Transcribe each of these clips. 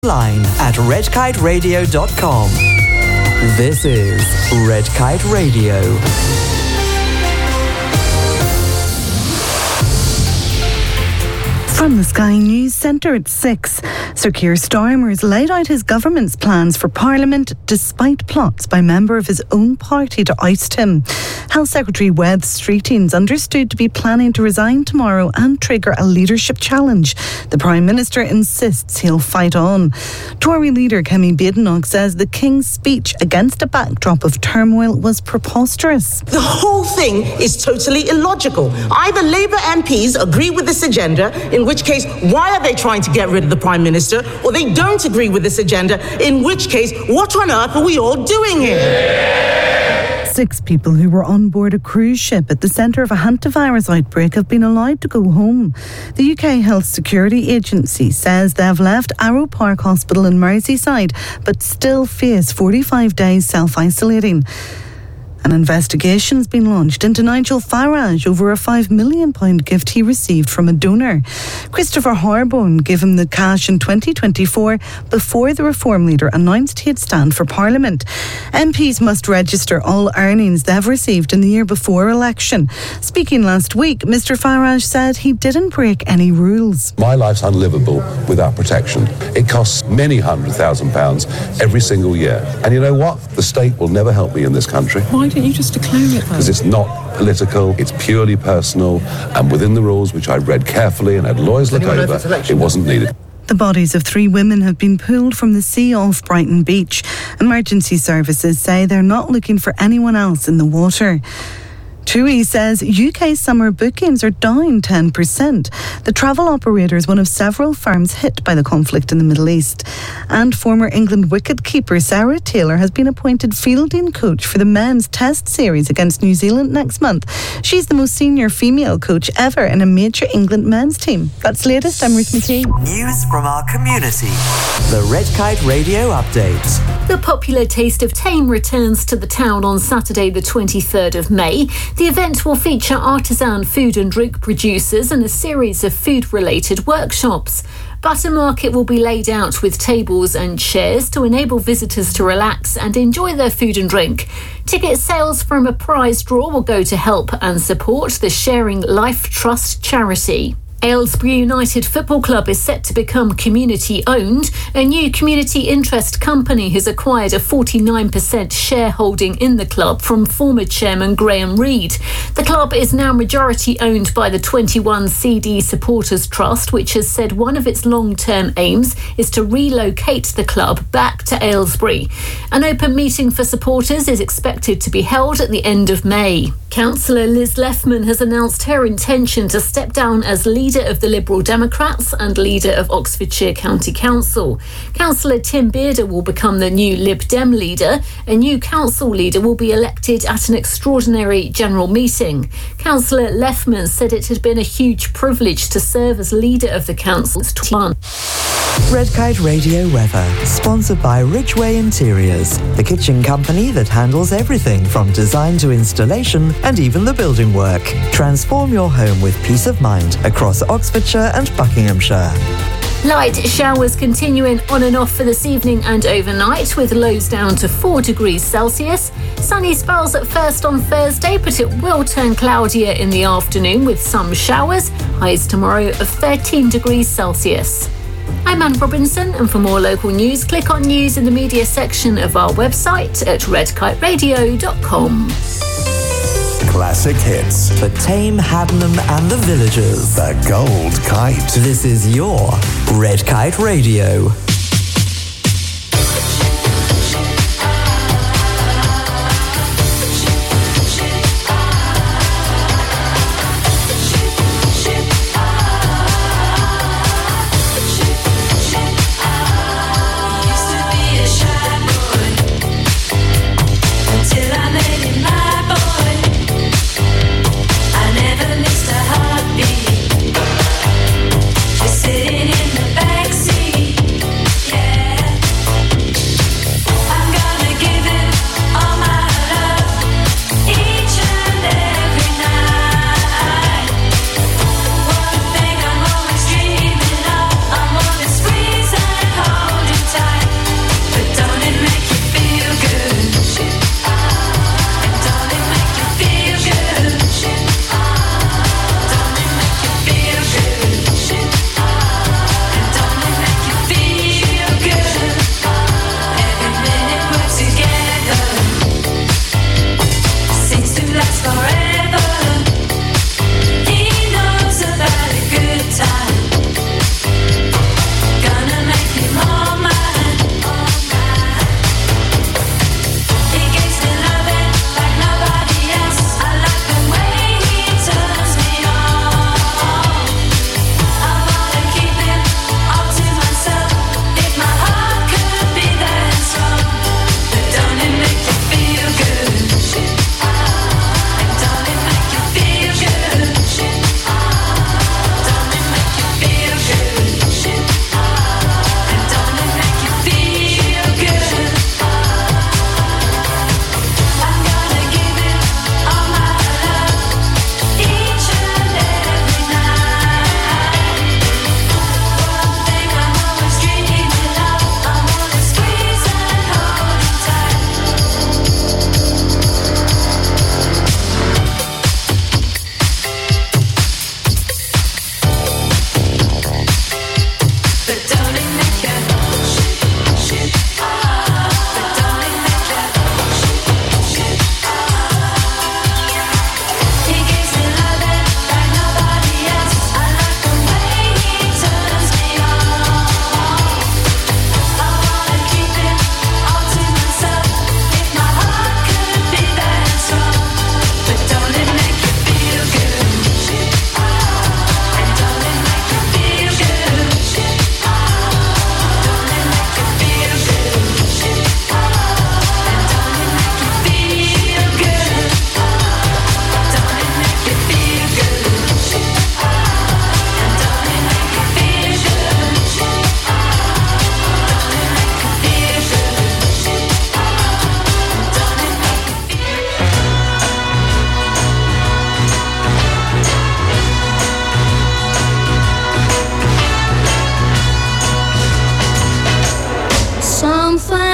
Line at redkiteradio.com. This is Red Kite Radio. From the Sky News Centre at 6, Sir Keir Starmer has laid out his government's plans for Parliament despite plots by a member of his own party to oust him. Health Secretary Wes Streeting's understood to be planning to resign tomorrow and trigger a leadership challenge. The Prime Minister insists he'll fight on. Tory leader Kemi Badenoch says the King's speech against a backdrop of turmoil was preposterous. The whole thing is totally illogical. Either Labour MPs agree with this agenda, in which case, why are they trying to get rid of the Prime Minister? Or they don't agree with this agenda, in which case, what on earth are we all doing here? 6 people who were on board a cruise ship at the centre of a hantavirus outbreak have been allowed to go home. The UK Health Security Agency says they have left Arrow Park Hospital in Merseyside, but still face 45 days self-isolating. An investigation's been launched into Nigel Farage over a £5 million gift he received from a donor. Christopher Harbone gave him the cash in 2024 before the Reform leader announced he'd stand for Parliament. MPs must register all earnings they've received in the year before election. Speaking last week, Mr Farage said he didn't break any rules. My life's unlivable without protection. It costs many £100,000 every single year. And you know what? The state will never help me in this country. Why don't you just declare it? Because it's not political, it's purely personal, and within the rules, which I read carefully and had lawyers look over, it wasn't needed. The bodies of 3 women have been pulled from the sea off Brighton Beach. Emergency services say they're not looking for anyone else in the water. TUI says UK summer bookings are down 10%. The travel operator is one of several firms hit by the conflict in the Middle East. And former England wicketkeeper Sarah Taylor has been appointed fielding coach for the men's test series against New Zealand next month. She's the most senior female coach ever in a major England men's team. That's latest. I'm Ruth McKee. News from our community. The Red Kite Radio Update. The popular Taste of Tame returns to the town on Saturday the 23rd of May. The event will feature artisan food and drink producers and a series of food-related workshops. Butter Market will be laid out with tables and chairs to enable visitors to relax and enjoy their food and drink. Ticket sales from a prize draw will go to help and support the Sharing Life Trust charity. Aylesbury United Football Club is set to become community-owned. A new community interest company has acquired a 49% shareholding in the club from former chairman Graham Reid. The club is now majority-owned by the 21 CD Supporters Trust, which has said one of its long-term aims is to relocate the club back to Aylesbury. An open meeting for supporters is expected to be held at the end of May. Councillor Liz Leffman has announced her intention to step down as leader of the Liberal Democrats and leader of Oxfordshire County Council. Councillor Tim Bearder will become the new Lib Dem leader. A new council leader will be elected at an extraordinary general meeting. Councillor Leffman said it had been a huge privilege to serve as leader of the council since 2021. Red Kite Radio weather, sponsored by Ridgeway Interiors, the kitchen company that handles everything from design to installation and even the building work. Transform your home with peace of mind across Oxfordshire and Buckinghamshire. Light showers continuing on and off for this evening and overnight, with lows down to 4 degrees Celsius. Sunny spells at first on Thursday, but it will turn cloudier in the afternoon with some showers. Highs tomorrow of 13 degrees Celsius. I'm Anne Robinson, and for more local news, click on news in the media section of our website at redkiteradio.com. Classic hits. For Tame, Haddenham and the Villagers. The Gold Kite. This is your Red Kite Radio. Sitting in the backseat.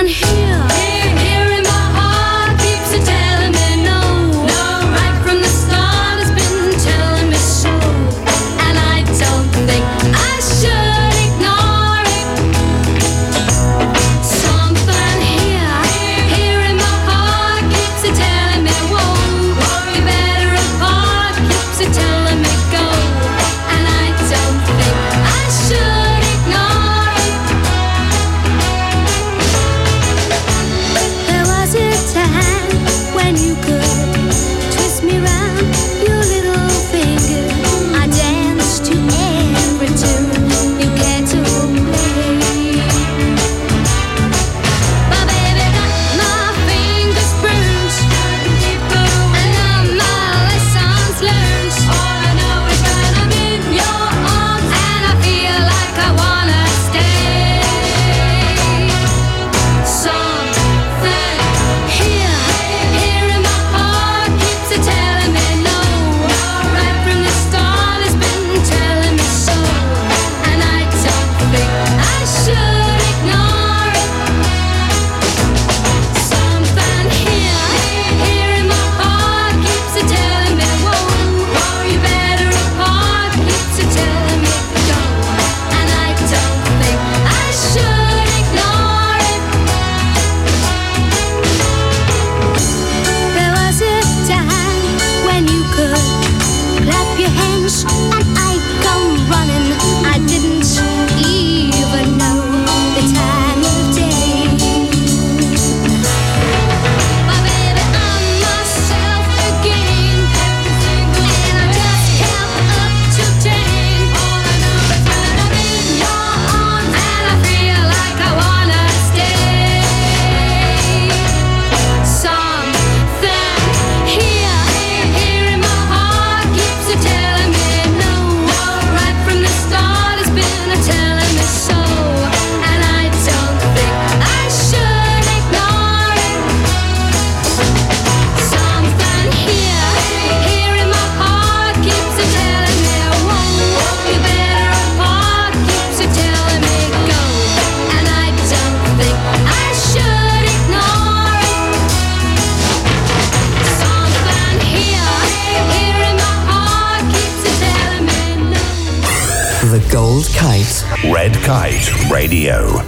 Gold Kite. Red Kite Radio.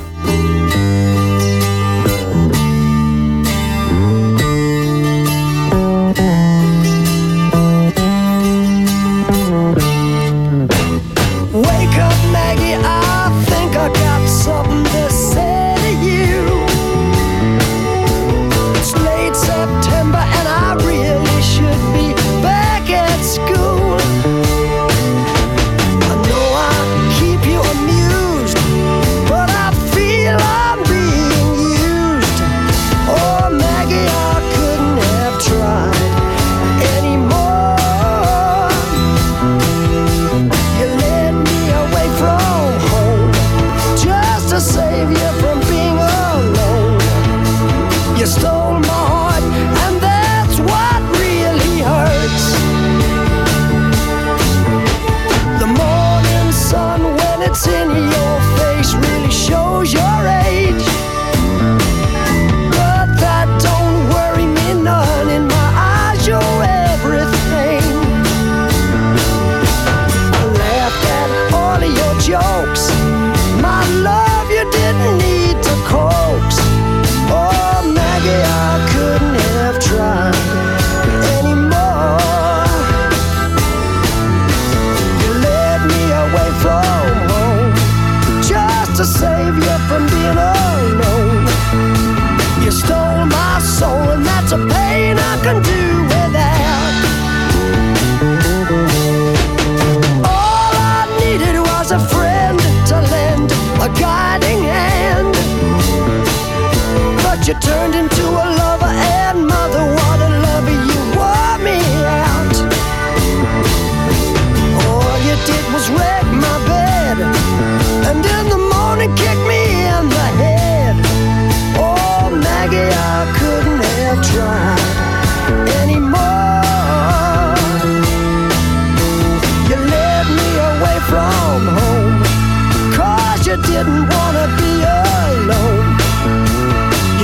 You turned into a lover and mother. What a lover, you wore me out. All you did was wreck my bed, and in the morning kick me in the head. Oh, Maggie, I couldn't have tried anymore. You led me away from home, 'cause you didn't want to be alone.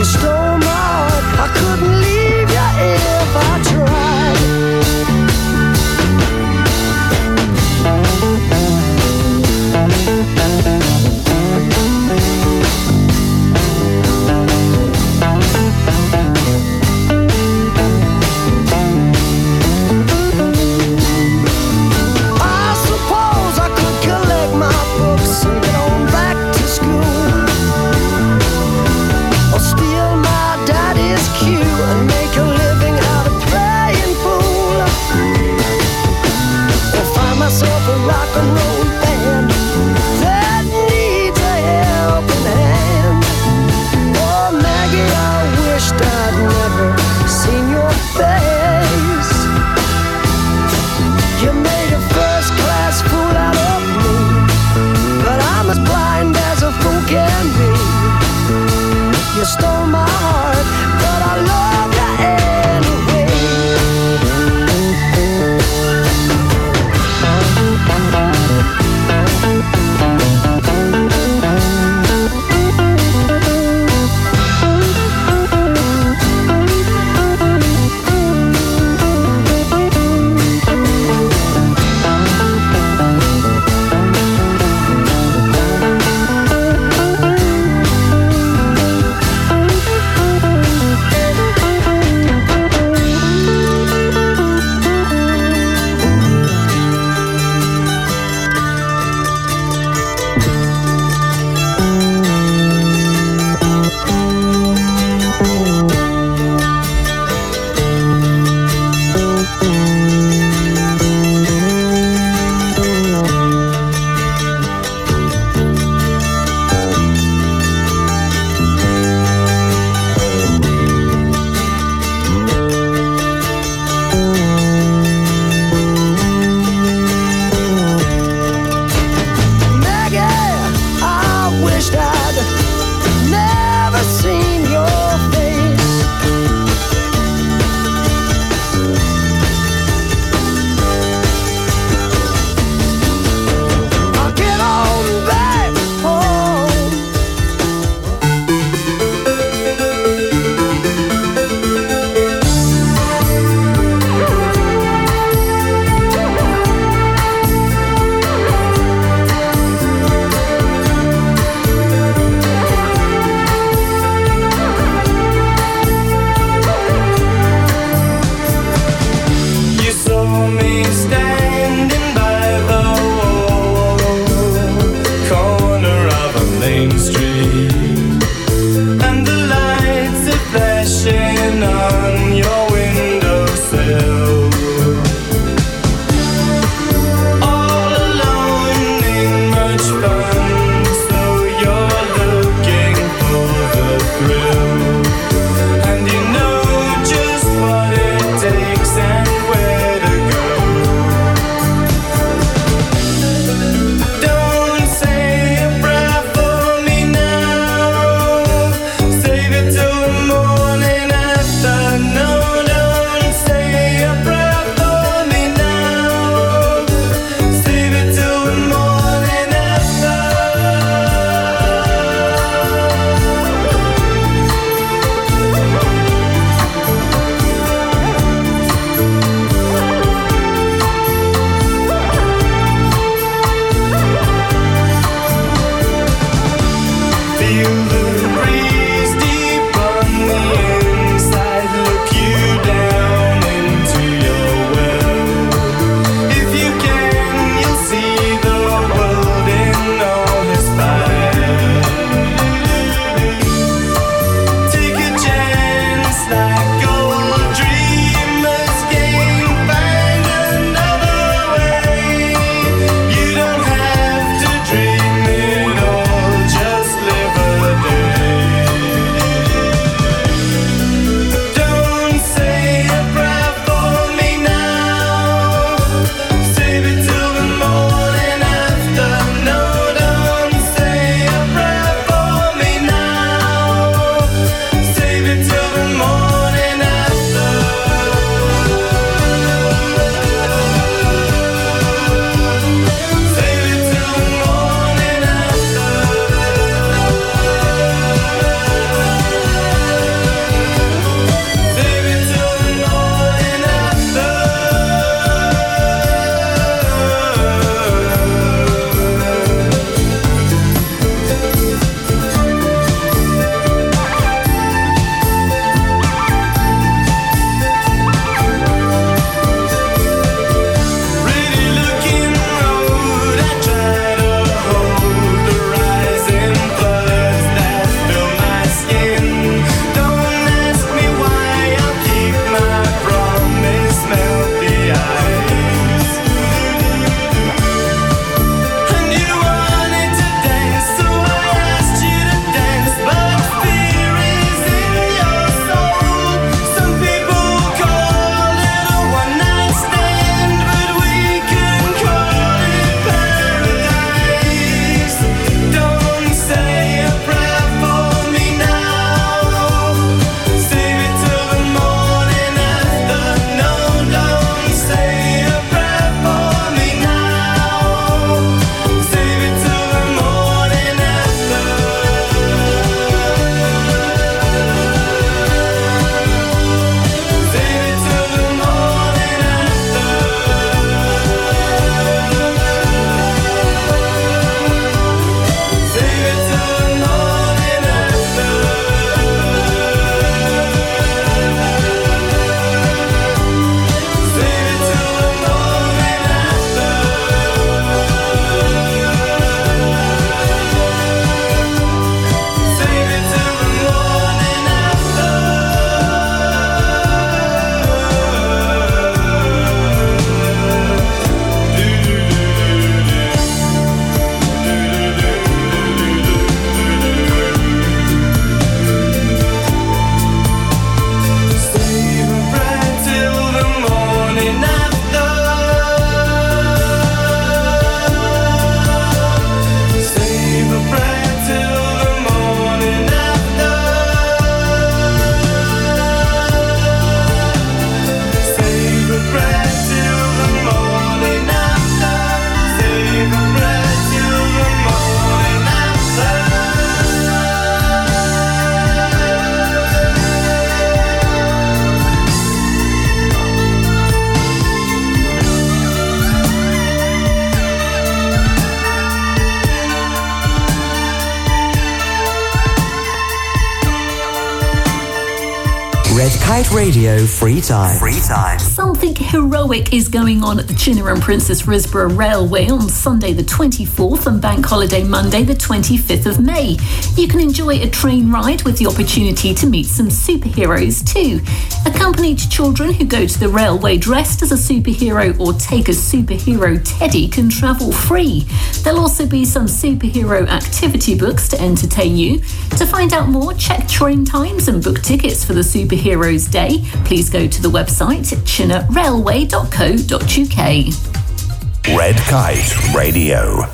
Red Kite Radio Free Time. Something heroic is going on at the Chinner and Princess Risborough Railway on Sunday the 24th and Bank Holiday Monday the 25th of May. You can enjoy a train ride with the opportunity to meet some superheroes too. Accompanied children who go to the railway dressed as a superhero or take a superhero teddy can travel free. There'll also be some superhero activity books to entertain you. To find out more, check train times and book tickets for the Superheroes Day. Please go to the website chinnerrailway.co.uk. Red Kite Radio.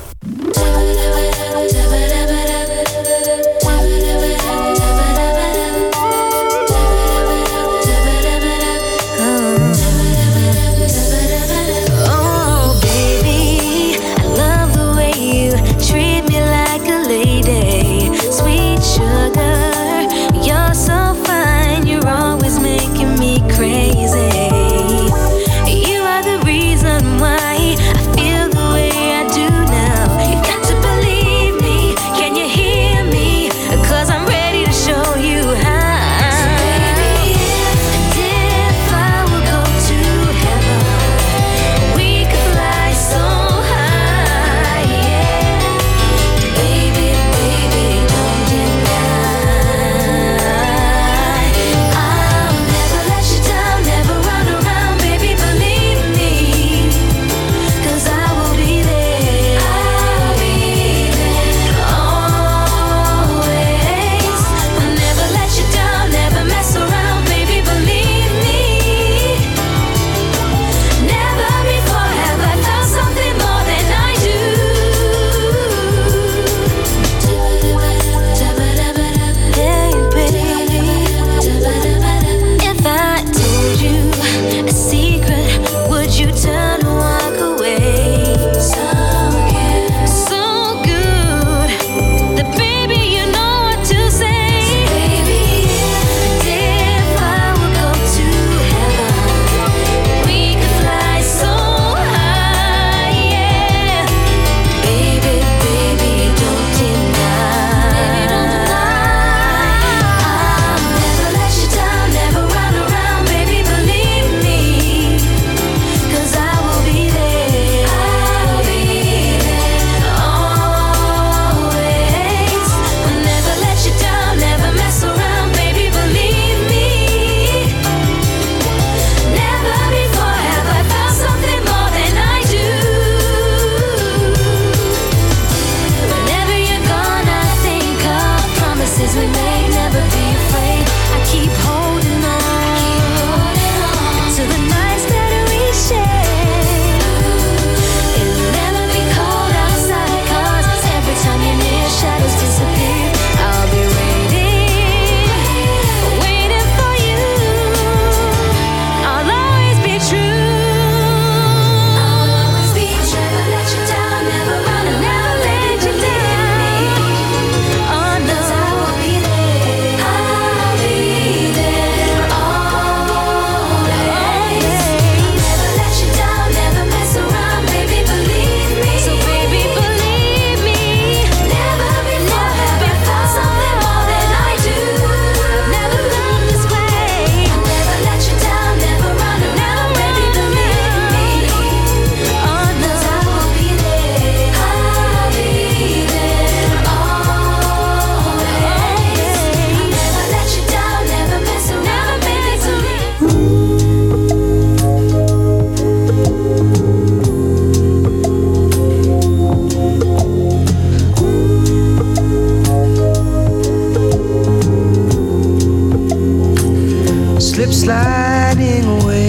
sliding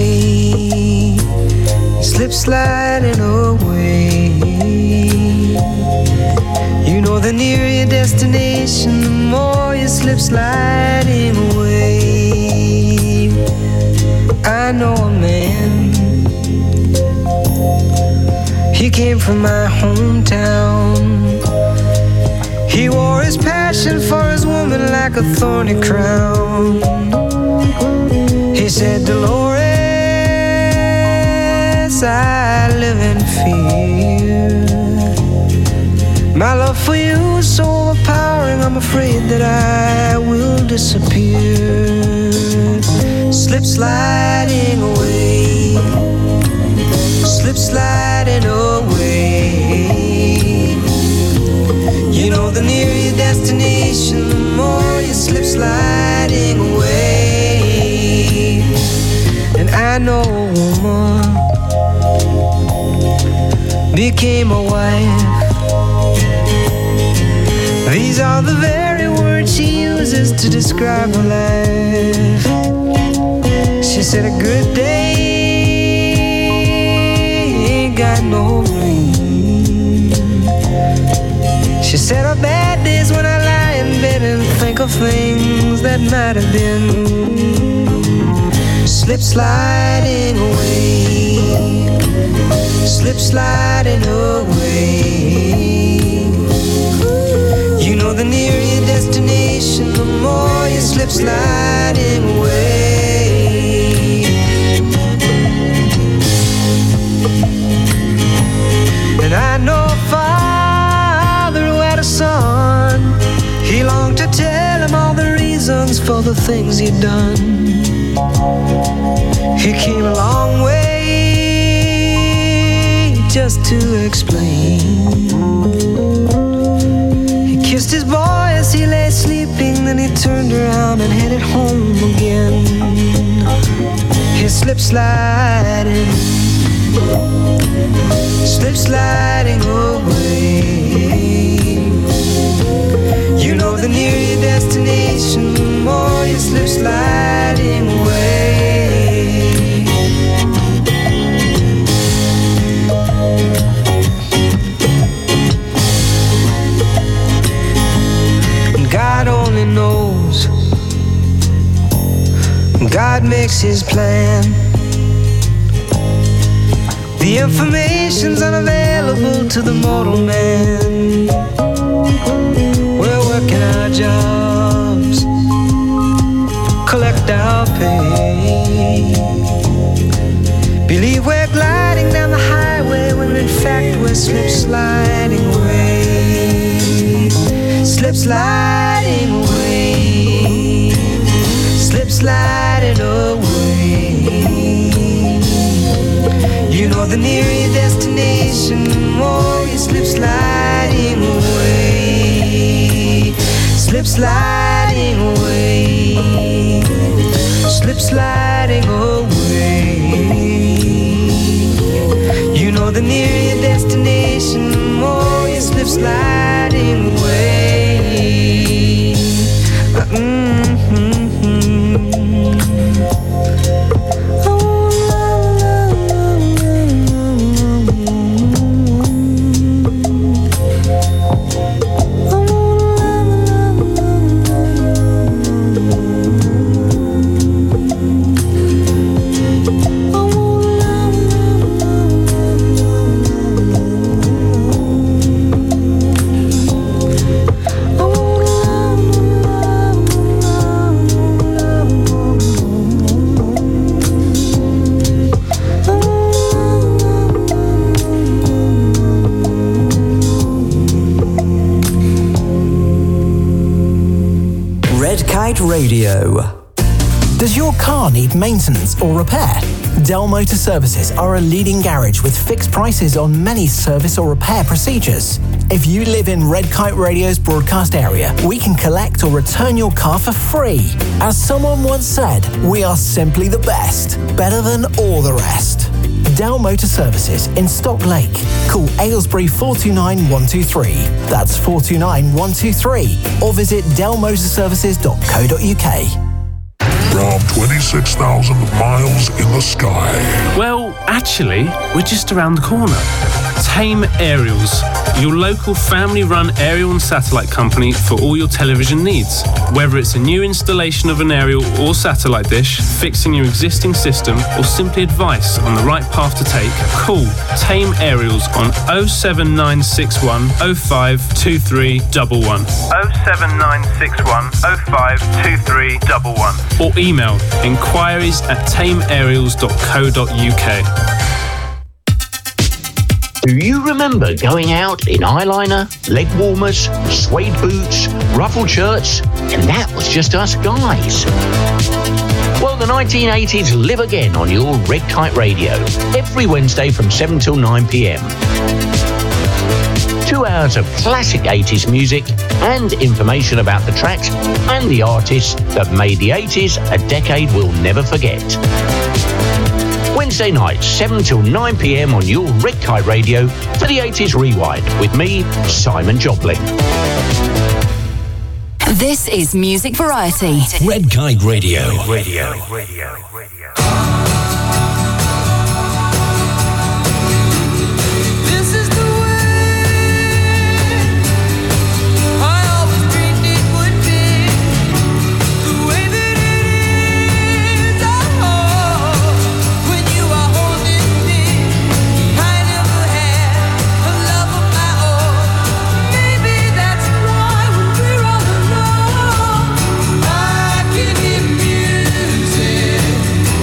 away, slip sliding away. You know the nearer your destination, the more you slip sliding away. I know a man, he came from my hometown. He wore his passion for his woman like a thorny crown. He said, Dolores, I live in fear. My love for you is so overpowering, I'm afraid that I will disappear. slip sliding away, slip sliding away. You know, the nearer your destination, the more you slip sliding away. And I know a woman became a wife. These are the very words she uses to describe her life. She said a good day ain't got no rain. She said her bad days when I lie in bed and think of things that might have been. Slip sliding away, slip sliding away. You know, the nearer your destination, the more you slip sliding away. And I know a father who had a son. He longed to tell him all the reasons for the things he'd done. He came a long way just to explain. He kissed his boy as he lay sleeping, then he turned around and headed home again. He slip sliding, slip sliding away. You know, the nearer your destination, the more you slip sliding away. God only knows. God makes his plan. The information's unavailable to the mortal man. We're working our jobs, collect our pay. Believe we're gliding down the highway when in fact we're slip sliding away. Slip sliding away, slip sliding away. You know, the nearer your destination, the more you slip sliding away. Slip sliding away, slip sliding away. You know, the nearer your destination, the more you slip sliding away. Radio. Does your car need maintenance or repair? Dell Motor Services are a leading garage with fixed prices on many service or repair procedures. If you live in Red Kite Radio's broadcast area, we can collect or return your car for free. As someone once said, we are simply the best, better than all the rest. Dell Motor Services in Stock Lake. Call Aylesbury 429 123. That's 429 123. Or visit dellmotorservices.co.uk. From 26,000 miles in the sky. Well, actually, we're just around the corner. Tame Aerials, your local family-run aerial and satellite company for all your television needs. Whether it's a new installation of an aerial or satellite dish, fixing your existing system, or simply advice on the right path to take, call Tame Aerials on 07961 052311. 07961 052311. Or email inquiries@tameaerials.co.uk. Do you remember going out in eyeliner, leg warmers, suede boots, ruffled shirts, and that was just us guys? Well, the 1980s live again on your Red Kite Radio, every Wednesday from 7 till 9 p.m. 2 hours of classic 80s music and information about the tracks and the artists that made the 80s a decade we'll never forget. Wednesday nights, 7 till 9 p.m. on your Red Kite Radio for the 80s Rewind with me, Simon Joplin. This is Music Variety. Red Kite Radio. I can hear music.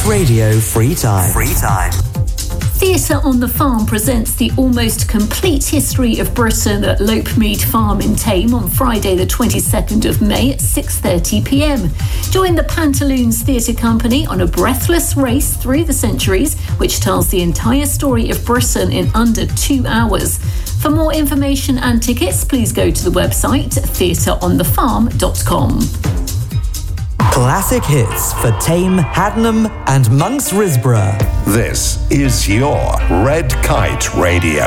Kite Radio Free Time. Free Time. Theatre on the Farm presents the almost complete history of Britain at Lopemead Farm in Thame on Friday the 22nd of May at 6:30pm. Join the Pantaloons Theatre Company on a breathless race through the centuries, which tells the entire story of Britain in under 2 hours. For more information and tickets, please go to the website theatreonthefarm.com. Classic hits for Thame, Haddenham and Monks Risborough. This is your Red Kite Radio.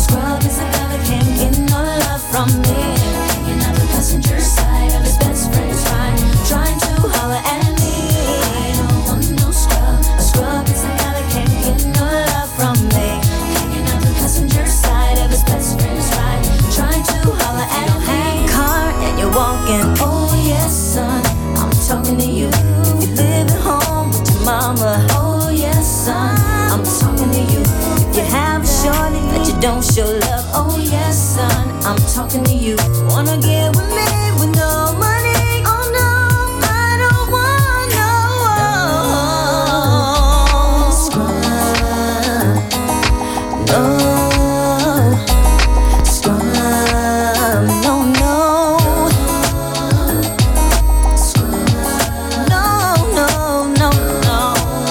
From me, hanging out the passenger side of his best friend's if you have a shorty that you don't show love. Oh yes, son, I'm talking to you. Wanna get with me with no money? Oh no, I don't want no scrub. No scrub. No, no. Scrub. No, no, no, no.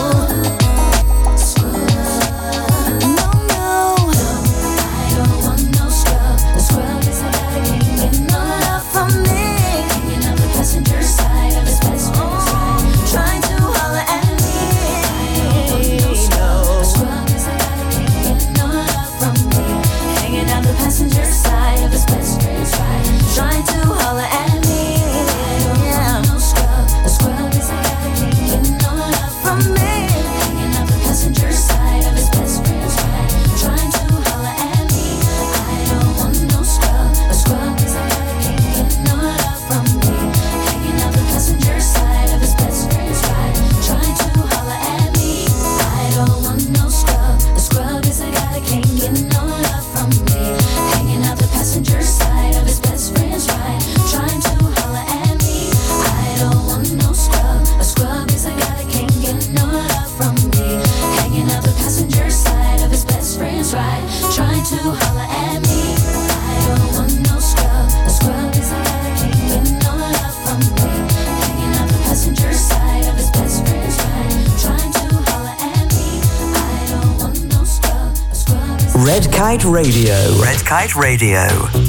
Scrub. No, no. I don't want no scrub. The scrub is a guy that can't get no love from me. Hanging out the passenger side of his best friend's ride, trying to holler at me. I don't want no scrub. The scrub is a guy that can't get no love from me. Hanging out the passenger side of his best friend's ride, trying to holler at me. I don't want no scrub. The scrub is a guy that can't get no love from me. Hanging out the passenger side of his best friend's ride, trying to holler at me. I don't want no scrub. A scrub is a guy that can't get no love from me. Hanging out the passenger side of his best friend's ride, trying to holler at me. I don't want no scrub. A scrub is a guy that can't get no love from me. Hanging out the passenger side of his best friend's ride, trying to holler at me. I don't want no scrub. A scrub is a guy that can't get no love from me. Hanging out the passenger side of his best friend's ride, trying to holler at me. I don't want no scrub. A scrub is a guy that can't get no love from me. Hanging out the passenger side of his best friend's ride, trying to holler at me. I don't want no scrub. A scrub is Red Kite Radio. Red Kite Radio.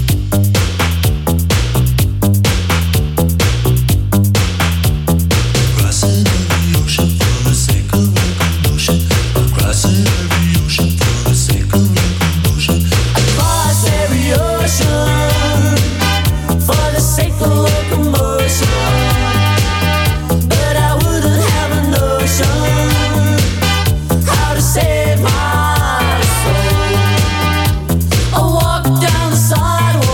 Crossing every ocean for the sake of locomotion. Crossing every ocean for the sake of locomotion. Across every ocean for the sake of locomotion. But I wouldn't have a notion how to save my soul. I walk down the sidewalk.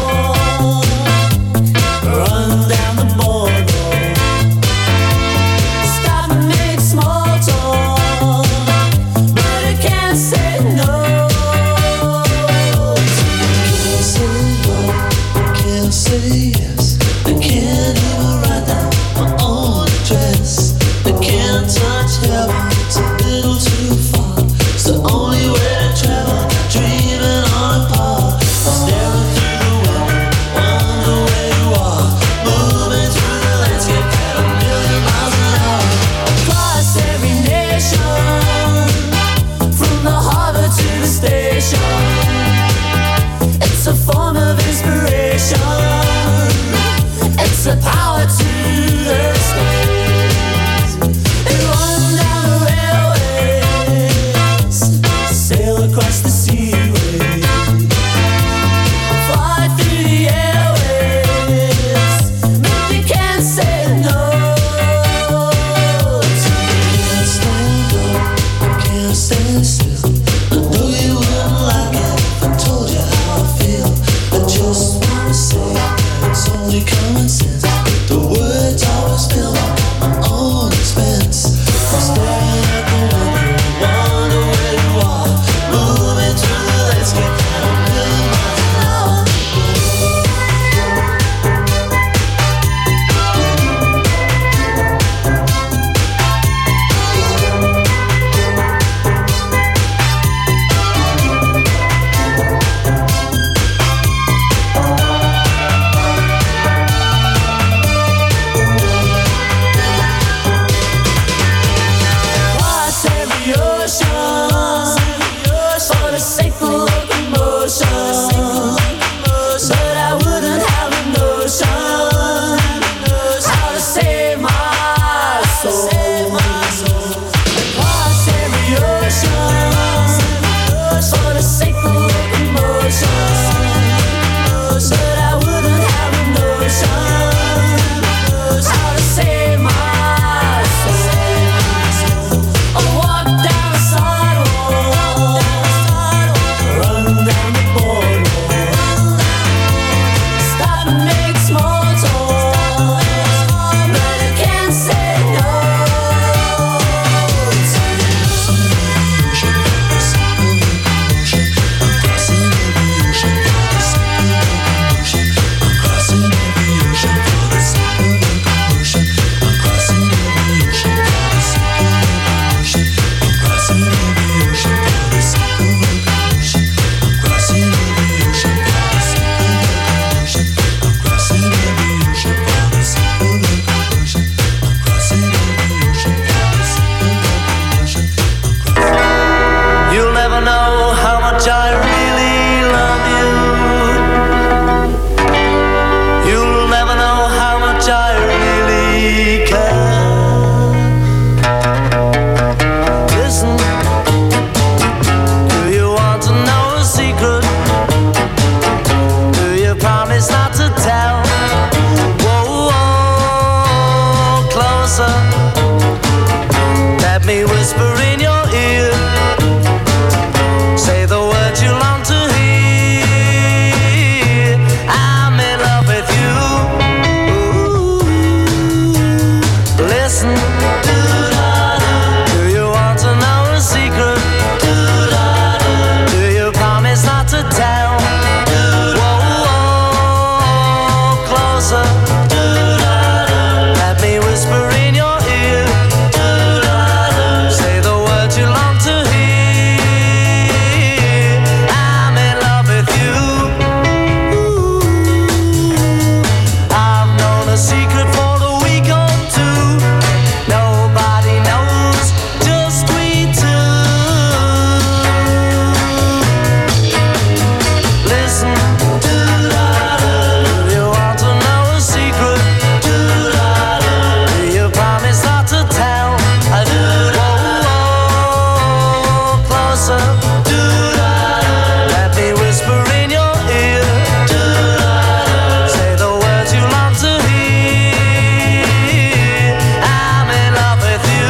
Let me whisper in your ear. Say the words you long to hear. I'm in love with you. Ooh. Listen. Do you want to know a secret? Do you promise not to tell? Whoa, closer. Let me whisper in your ear. Say the words you long to hear. I'm in love with you. I've known a secret for a week or two. Nobody knows, just we two. Listen. Do you want to know a secret? Do you promise not to tell? Whoa, closer. Let me whisper in your ear. Say the words you long to hear. I'm in love with you.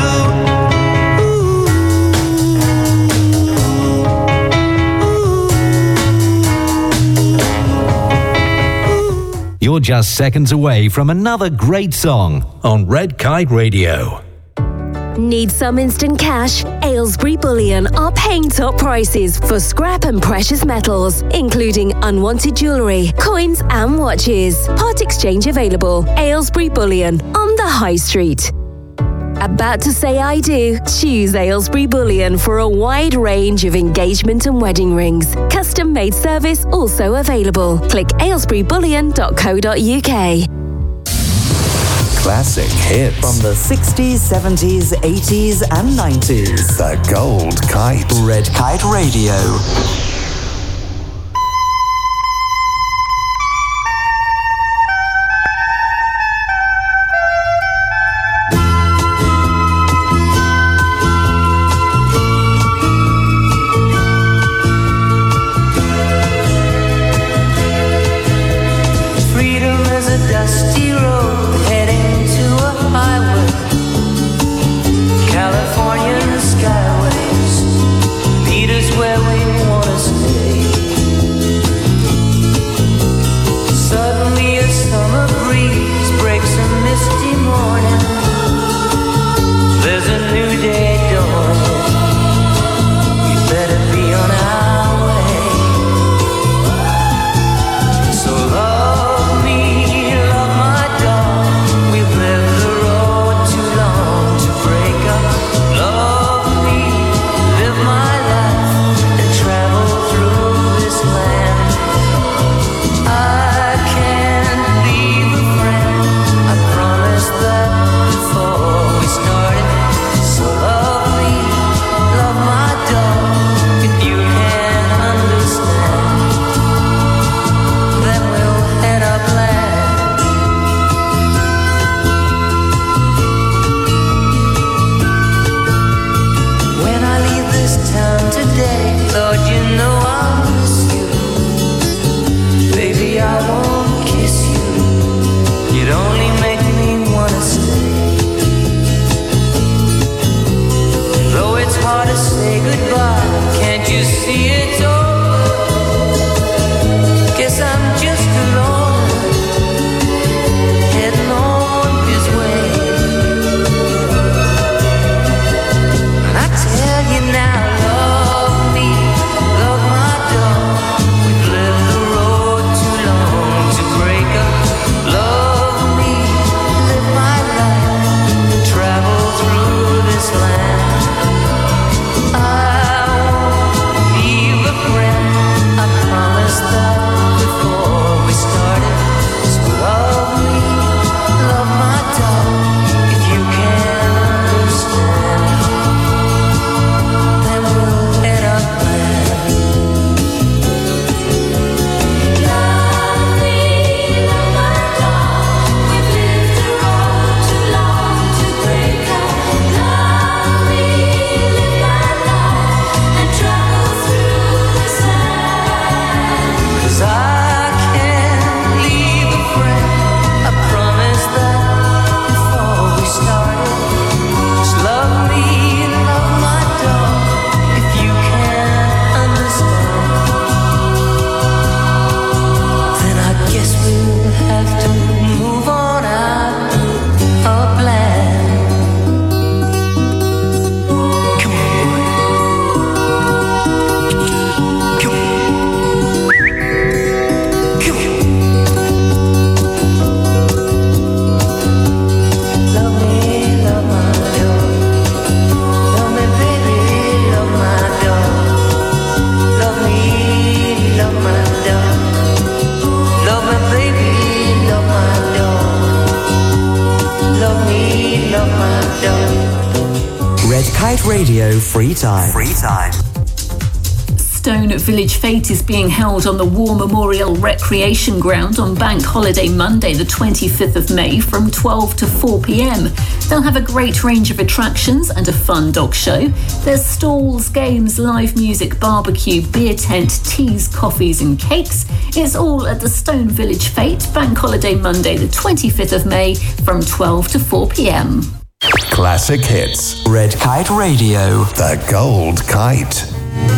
You're just seconds away from another great song on Red Kite Radio. Need some instant cash? Aylesbury Bullion are paying top prices for scrap and precious metals, including unwanted jewellery, coins and watches. Part exchange available. Aylesbury Bullion on the High Street. About to say I do? Choose Aylesbury Bullion for a wide range of engagement and wedding rings. Custom made service also available. Click aylesburybullion.co.uk. Classic hits. From the 60s, 70s, 80s, and 90s. The Gold Kite. Red Kite Radio. Freedom is a dusty road heading to a highway. California skyways lead us where we want to Kite Radio Free Time. Stone Village Fete is being held on the War Memorial Recreation Ground on Bank Holiday Monday, the 25th of May from 12 to 4 p.m. They'll have a great range of attractions and a fun dog show. There's stalls, games, live music, barbecue, beer tent, teas, coffees and cakes. It's all at the Stone Village Fete, Bank Holiday Monday, the 25th of May from 12 to 4 p.m. Classic hits. Red Kite Radio. The Gold Kite.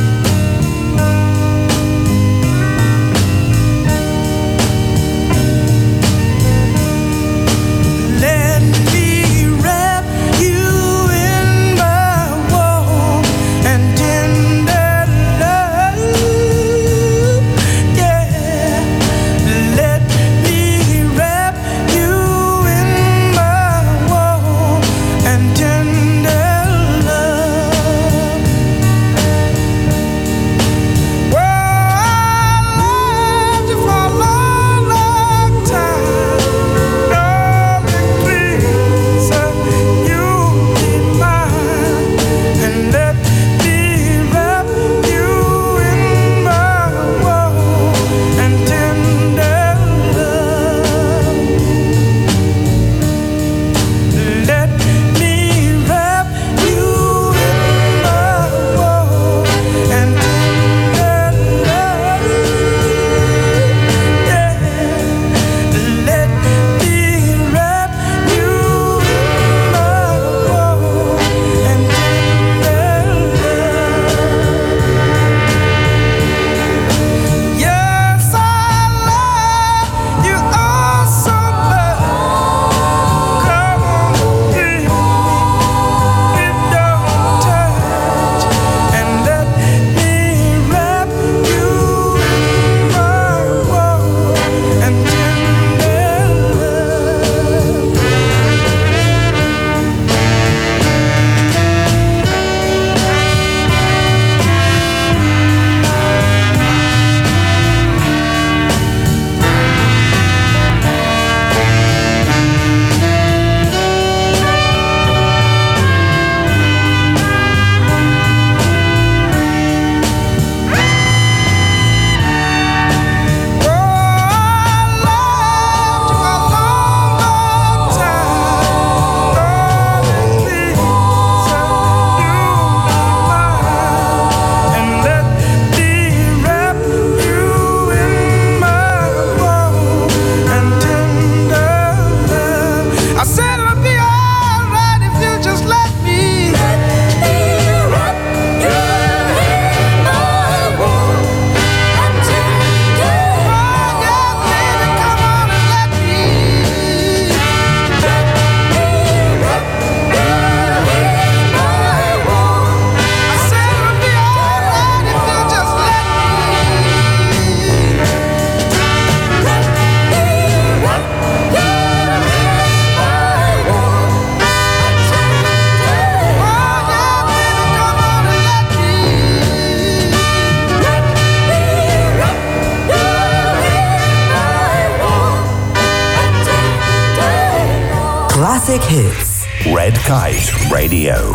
Classic hits. Red Kite Radio.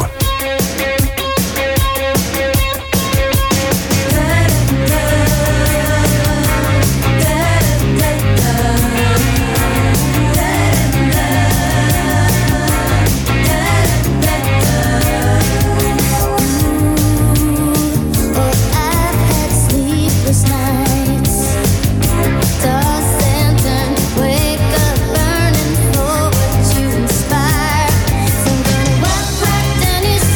Wake up burning for what you inspire. So I'm gonna walk right down your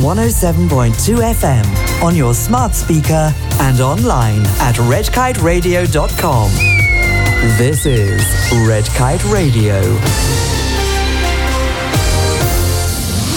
107.2 FM on your smart speaker and online at redkiteradio.com. This is Red Kite Radio.